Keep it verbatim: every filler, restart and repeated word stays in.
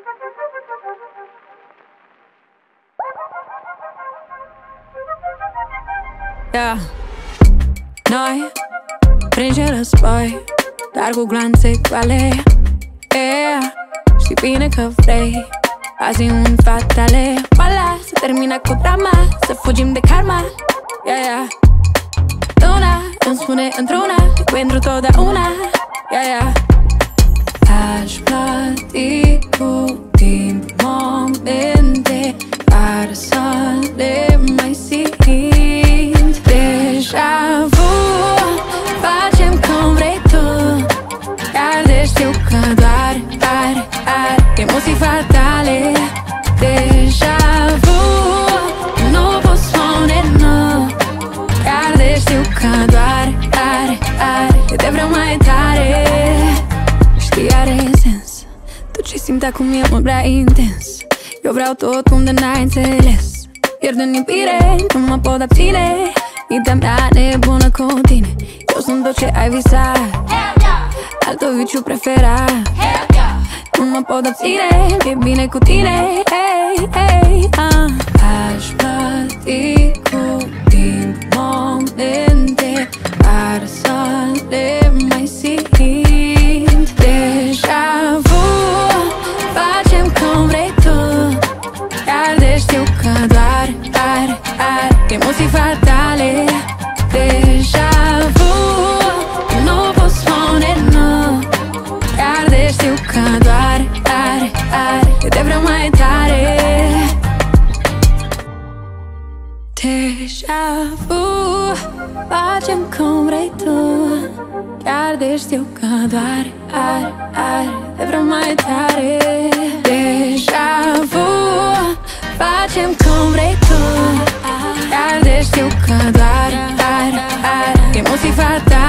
Yeah. Noi, pringe război, dar cu glanțe goale. Yeah. Știi bine că vrei azi un fatale. Mala, se termină cu drama, să fugim de karma. Yeah, yeah. Luna îmi spune într-una, pentru totdeauna. Yeah, yeah. Aș plăti cu timp momente care să le mai simt. Deja vu, facem cum vrei tu, iar de știu că doar are, are emoții fatale. Deja vu, nu pot spune nu, iar de știu că doar are, are eu te vreau mai tare. Știi, are sens tot ce simt acum e mult prea intens. Eu vreau tot cum de n-ai înțeles. Pierd în iubire, nu mă pot abține. Mintea mea nebună cu tine. Eu sunt tot ce ai visat, al tău viciu preferat. Nu mă pot abține, e bine cu tine. Hey, hey, uh. Aș plăti cu timp momente care să le mai simt. Deja vu, facem cum vrei tu, iar de știu că doar are, are emoții fatale. Deja vu, nu pot spune nu, iar de știu că doar are, are eu te vreau mai tare. Deja vu, facem cum vrei tu, chiar de știu că doar are, are te vreau mai tare. Deja vu, facem cum vrei tu, chiar de știu că doar are, are emoții fatale.